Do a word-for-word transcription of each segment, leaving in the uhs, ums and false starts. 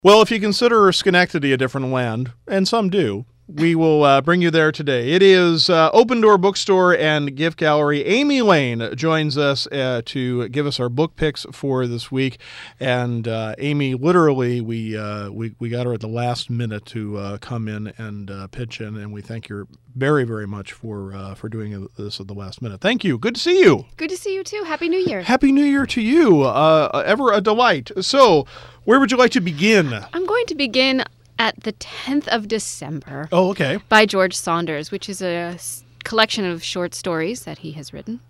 Well, if you consider Schenectady a different land, and some do, we will uh, bring you there today. It is uh, Open Door Bookstore and Gift Gallery. Amy Lane joins us uh, to give us our book picks for this week. And uh, Amy, literally, we, uh, we we got her at the last minute to uh, come in and uh, pitch in, and we thank you very, very much for uh, for doing this at the last minute. Thank you. Good to see you. Good to see you, too. Happy New Year. Happy New Year to you. Uh, ever a delight. So, where would you like to begin? I'm going to begin at the tenth of December. Oh, okay. By George Saunders, which is a collection of short stories that he has written.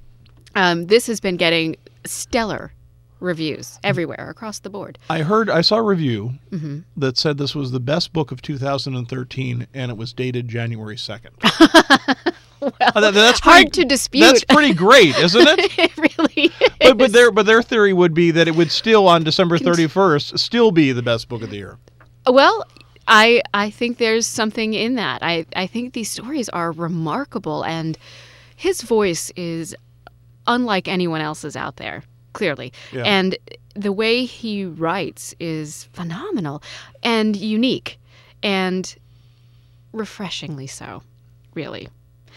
Um, this has been getting stellar reviews everywhere across the board. I heard, I saw a review mm-hmm. that said this was the best book of two thousand thirteen, and it was dated January second. Well, uh, that's hard pretty, to dispute. That's pretty great, isn't it? It really is. But, but, their, but their theory would be that it would still, on December thirty-first, still be the best book of the year. Well, I I think there's something in that. I, I think these stories are remarkable, and his voice is unlike anyone else's out there, clearly. Yeah. And the way he writes is phenomenal and unique and refreshingly so, really.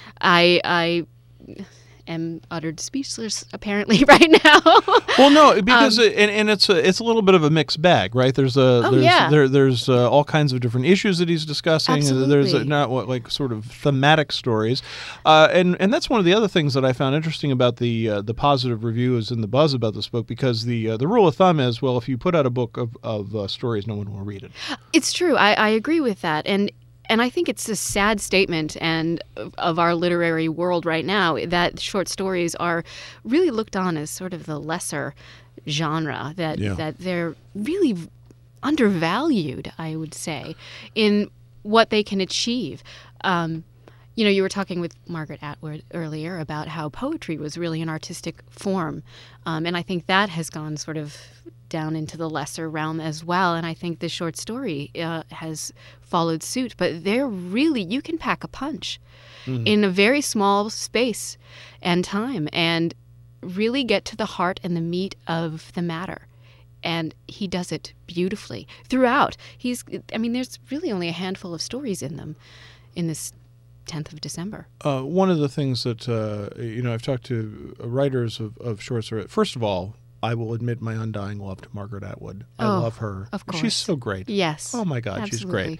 I I am uttered speechless apparently right now. Well, no, because um, it, and, and it's a, it's a little bit of a mixed bag, right? There's a oh, there's yeah. there, there's uh, all kinds of different issues that he's discussing. Absolutely. There's a, not what like sort of thematic stories, uh, and and that's one of the other things that I found interesting about the uh, the positive reviews and the buzz about this book, because the uh, the rule of thumb is, well, if you put out a book of of uh, stories, no one will read it. It's true. I, I agree with that, and. And I think it's a sad statement and of our literary world right now that short stories are really looked on as sort of the lesser genre, that yeah. that they're really undervalued, I would say, in what they can achieve. Um, you know, you were talking with Margaret Atwood earlier about how poetry was really an artistic form. Um, and I think that has gone sort of down into the lesser realm as well. And I think the short story uh, has followed suit. But they're really, you can pack a punch mm-hmm. in a very small space and time and really get to the heart and the meat of the matter. And he does it beautifully throughout. He's, I mean, there's really only a handful of stories in them in this tenth of December. Uh, one of the things that, uh, you know, I've talked to writers of, of short stories. First of all, I will admit my undying love to Margaret Atwood. I oh, love her. Of course. She's so great. Yes. Oh, my God, absolutely. she's great.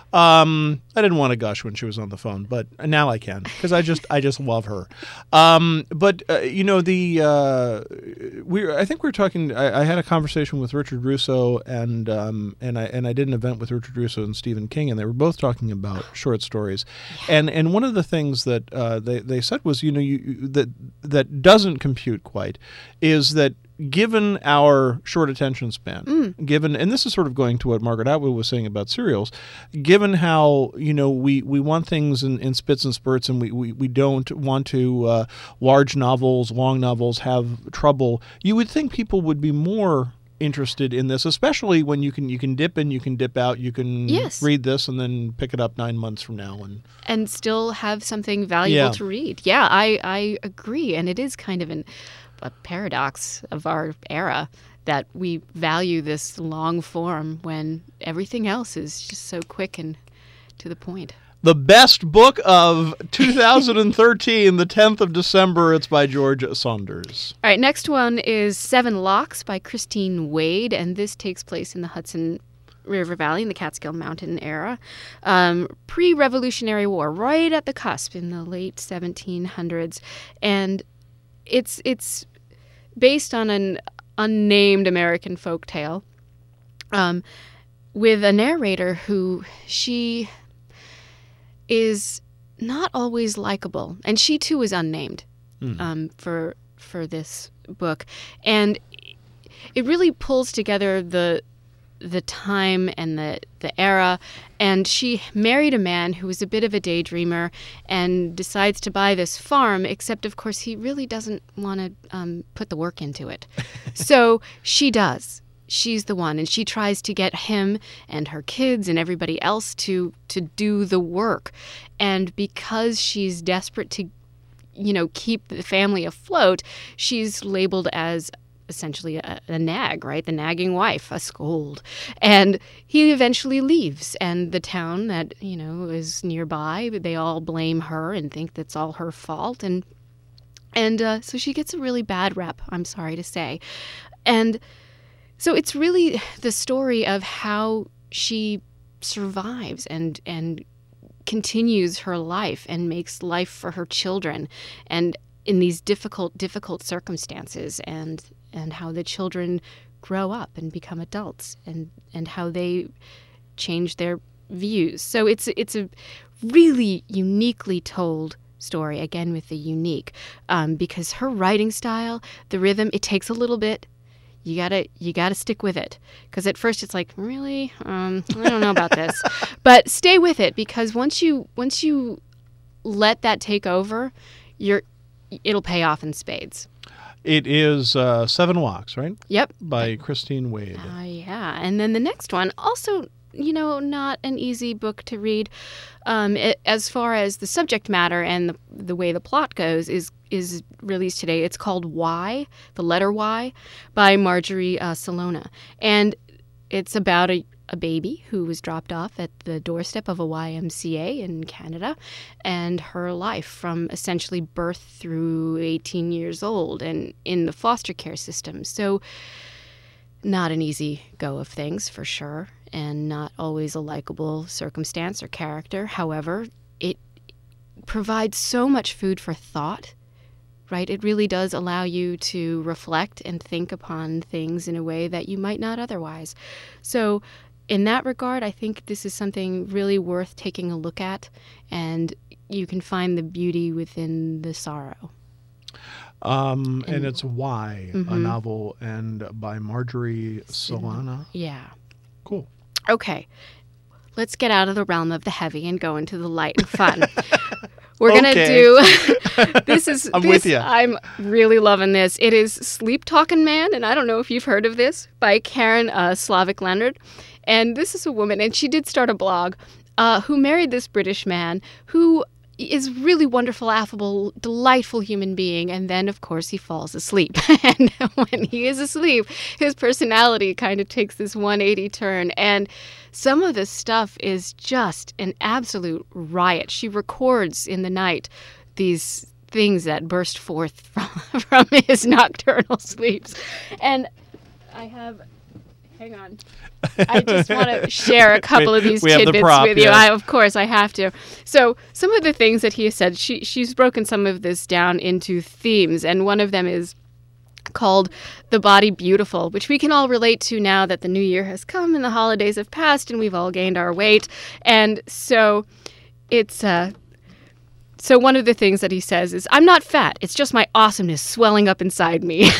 Um, I didn't want to gush when she was on the phone, but now I can, because I just I just love her. Um, but, uh, you know, the uh, we I think we were talking, I, I had a conversation with Richard Russo, and um, and I and I did an event with Richard Russo and Stephen King, and they were both talking about short stories. Yeah. And and one of the things that uh, they, they said was, you know, you, that that doesn't compute quite is that given our short attention span, mm. given, and this is sort of going to what Margaret Atwood was saying about serials, given how, you know, we, we want things in, in spits and spurts, and we, we, we don't want to, uh, large novels, long novels have trouble, you would think people would be more interested in this, especially when you can you can dip in, you can dip out, you can yes. read this and then pick it up nine months from now. And and still have something valuable yeah. to read. Yeah, I, I agree. And it is kind of an a paradox of our era that we value this long form when everything else is just so quick and to the point. The best book of two thousand thirteen, the tenth of December. It's by George Saunders. All right, next one is Seven Locks by Christine Wade, and this takes place in the Hudson River Valley in the Catskill Mountain era, um, pre-Revolutionary War, right at the cusp in the late seventeen hundreds, and it's it's based on an unnamed American folktale, um, with a narrator who she is not always likable, and she too is unnamed mm. um, for for this book, and it really pulls together the the time and the the era. And she married a man who was a bit of a daydreamer and decides to buy this farm, except of course he really doesn't want to um, put the work into it. So she does. She's the one, and she tries to get him and her kids and everybody else to to do the work. And because she's desperate to, you know, keep the family afloat, she's labeled as essentially a, a nag, right? The nagging wife, a scold. And he eventually leaves. And the town that, you know, is nearby, they all blame her and think that's all her fault. And and uh, so she gets a really bad rep, I'm sorry to say. And so it's really the story of how she survives and and continues her life and makes life for her children, and in these difficult, difficult circumstances, and and how the children grow up and become adults, and, and how they change their views. So it's it's a really uniquely told story, again with the unique, um, because her writing style, the rhythm, it takes a little bit. You gotta you gotta stick with it, because at first it's like, really, um, I don't know about this, but stay with it, because once you once you let that take over, you're it'll pay off in spades. It is uh, Seven Walks, right? Yep. By Christine Wade. Uh, yeah, and then the next one, also, you know, not an easy book to read. Um, it, as far as the subject matter and the, the way the plot goes, is is released today. It's called Y, the letter Y, by Marjorie uh, Salona, and it's about a a baby who was dropped off at the doorstep of a Y M C A in Canada, and her life from essentially birth through eighteen years old and in the foster care system. So not an easy go of things, for sure, and not always a likable circumstance or character. However, it provides so much food for thought, right? It really does allow you to reflect and think upon things in a way that you might not otherwise. So in that regard, I think this is something really worth taking a look at, and you can find the beauty within the sorrow. Um, and, And- it's Y, a Mhm. novel, and by Marjorie Solana. Yeah. Cool. Okay. Let's get out of the realm of the heavy and go into the light and fun. We're going to Okay. do this is I'm this, with ya. I'm really loving this. It is Sleep Talking Man, and I don't know if you've heard of this, by Karen uh, Slavic Leonard. And this is a woman, and she did start a blog, uh, who married this British man who is really wonderful, affable, delightful human being. And then, of course, he falls asleep. And when he is asleep, his personality kind of takes this one eighty turn. And some of the stuff is just an absolute riot. She records in the night these things that burst forth from, from his nocturnal sleeps. And I have... Hang on. I just want to share a couple of these We have the tidbits prop, with you. yes. I, of course, I have to. So some of the things that he has said, she, she's broken some of this down into themes, and one of them is called The Body Beautiful, which we can all relate to now that the new year has come and the holidays have passed and we've all gained our weight. And so it's... Uh, so one of the things that he says is, I'm not fat. It's just my awesomeness swelling up inside me.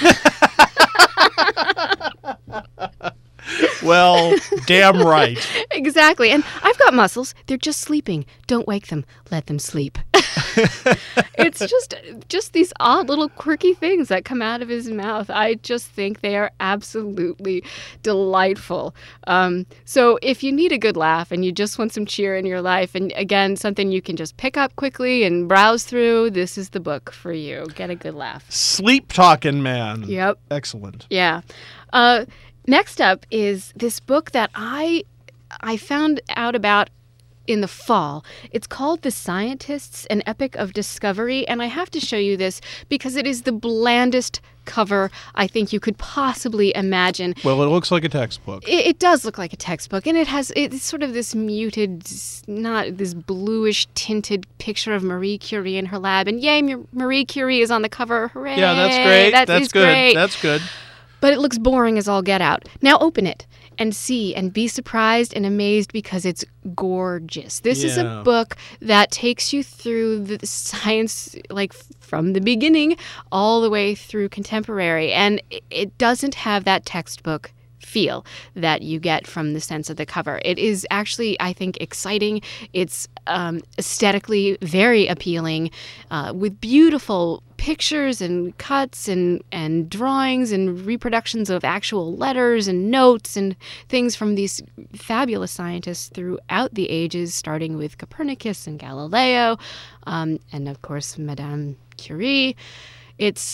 Well, damn right. Exactly. And I've got muscles. They're just sleeping. Don't wake them. Let them sleep. It's just just these odd little quirky things that come out of his mouth. I just think they are absolutely delightful. Um, so if you need a good laugh and you just want some cheer in your life, and again, something you can just pick up quickly and browse through, this is the book for you. Get a good laugh. Sleep Talking Man. Yep. Excellent. Yeah. Uh, next up is this book that I I found out about in the fall. It's called The Scientists, An Epic of Discovery, and I have to show you this because it is the blandest cover I think you could possibly imagine. Well, it looks like a textbook. It, it does look like a textbook, and it has it's sort of this muted, not this bluish tinted picture of Marie Curie in her lab, and yay, Marie Curie is on the cover. Hooray! Yeah, that's great. That That's is good. great. That's good. But it looks boring as all get out. Now open it and see and be surprised and amazed because it's gorgeous. This is Yeah. a book that takes you through the science, like from the beginning all the way through contemporary. And it- it doesn't have that textbook feel that you get from the sense of the cover. It is actually, I think, exciting. It's um, aesthetically very appealing, uh, with beautiful pictures and cuts and, and drawings and reproductions of actual letters and notes and things from these fabulous scientists throughout the ages, starting with Copernicus and Galileo, um, and of course, Madame Curie. It's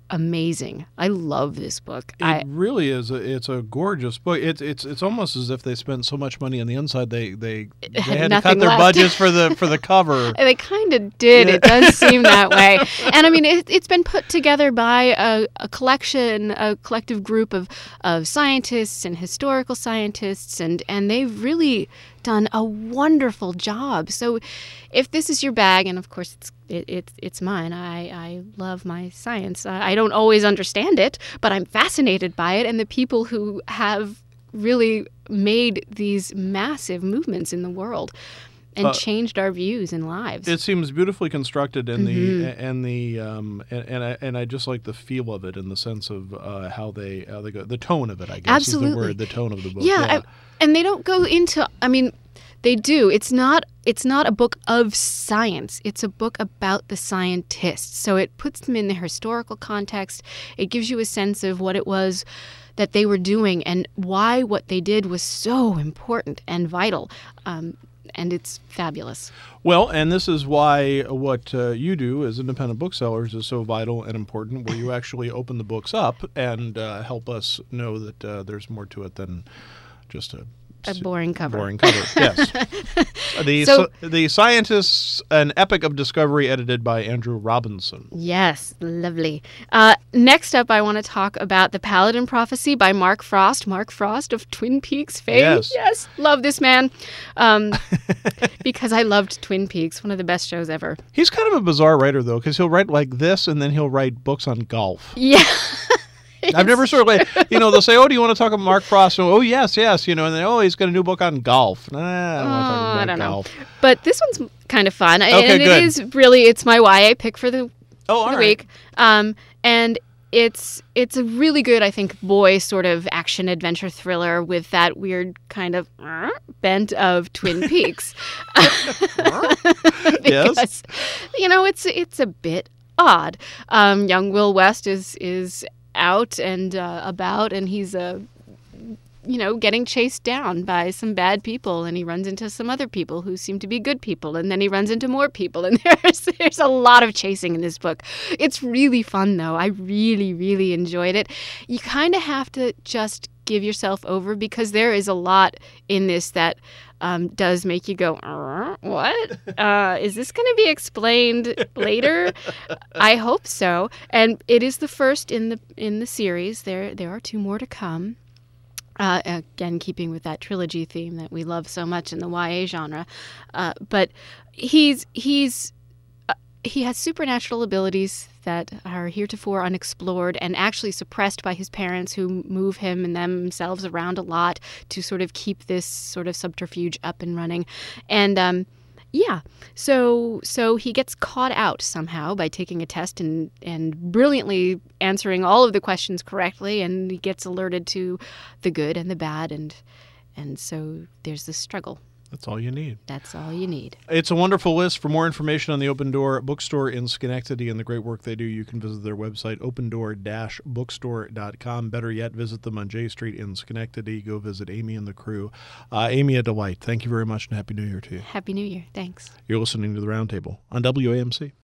amazing. I love this book. It I, really is. A, it's a gorgeous book. It's it's it's almost as if they spent so much money on the inside they they, they had had to nothing cut their left. budgets for the for the cover. They kind of did. It does seem that way. And I mean, it, it's been put together by a, a collection, a collective group of, of scientists and historical scientists, and, and they've really done a wonderful job. So if this is your bag, and of course it's it, it, it's mine, I, I love my science. I, I don't always understand it, but I'm fascinated by it, and the people who have really made these massive movements in the world and Uh, changed our views and lives. It seems beautifully constructed, and Mm-hmm. the and the um, and and I, and I just like the feel of it in the sense of uh, how they how they go, the tone of it. I guess Absolutely. is the word, the tone of the book. Yeah, I, and they don't go into. I mean, they do. It's not. It's not a book of science. It's a book about the scientists. So it puts them in the historical context. It gives you a sense of what it was that they were doing and why what they did was so important and vital. Um, and it's fabulous. Well, and this is why what uh, you do as independent booksellers is so vital and important, where you actually open the books up and uh, help us know that uh, there's more to it than just a A boring cover. boring cover. Yes. The So- so, the Scientists: An Epic of Discovery, edited by Andrew Robinson. Yes, lovely. Uh, next up, I want to talk about The Paladin Prophecy by Mark Frost. Mark Frost of Twin Peaks fame. Yes. Yes, love this man. Um, because I loved Twin Peaks, one of the best shows ever. He's kind of a bizarre writer, though, because he'll write like this, and then he'll write books on golf. Yeah. I've never sort of like, you know, they'll say, oh, do you want to talk about Mark Frost? And, oh, yes, yes, you know, and then, oh, he's got a new book on golf. Nah, I don't want to Oh, talk about I don't know. golf. But this one's kind of fun. I- Okay, and good. it is really, it's my Y A pick for the, Oh, all for the right. week. Um, and it's it's a really good, I think, boy sort of action adventure thriller with that weird kind of uh, bent of Twin Peaks. because, Yes. you know, it's it's a bit odd. Um, young Will West is is out and uh, about, and he's a you know, getting chased down by some bad people, and he runs into some other people who seem to be good people, and then he runs into more people, and there's there's a lot of chasing in this book. It's really fun, though. I really, really enjoyed it. You kind of have to just give yourself over because there is a lot in this that um, does make you go, uh, what? Uh, is this going to be explained later? I hope so. And it is the first in the in the series. There there are two more to come. Uh, again, keeping with that trilogy theme that we love so much in the Y A genre, uh, but he's he's uh, he has supernatural abilities that are heretofore unexplored and actually suppressed by his parents, who move him and themselves around a lot to sort of keep this sort of subterfuge up and running, and um, yeah, so so he gets caught out somehow by taking a test and and brilliantly answering all of the questions correctly, and he gets alerted to the good and the bad, and and so there's this struggle. That's all you need. That's all you need. It's a wonderful list. For more information on the Open Door Bookstore in Schenectady and the great work they do, you can visit their website, open door dash bookstore dot com. Better yet, visit them on J Street in Schenectady. Go visit Amy and the crew. Uh, Amy, a delight. Thank you very much, and Happy New Year to you. Happy New Year. Thanks. You're listening to The Roundtable on W A M C.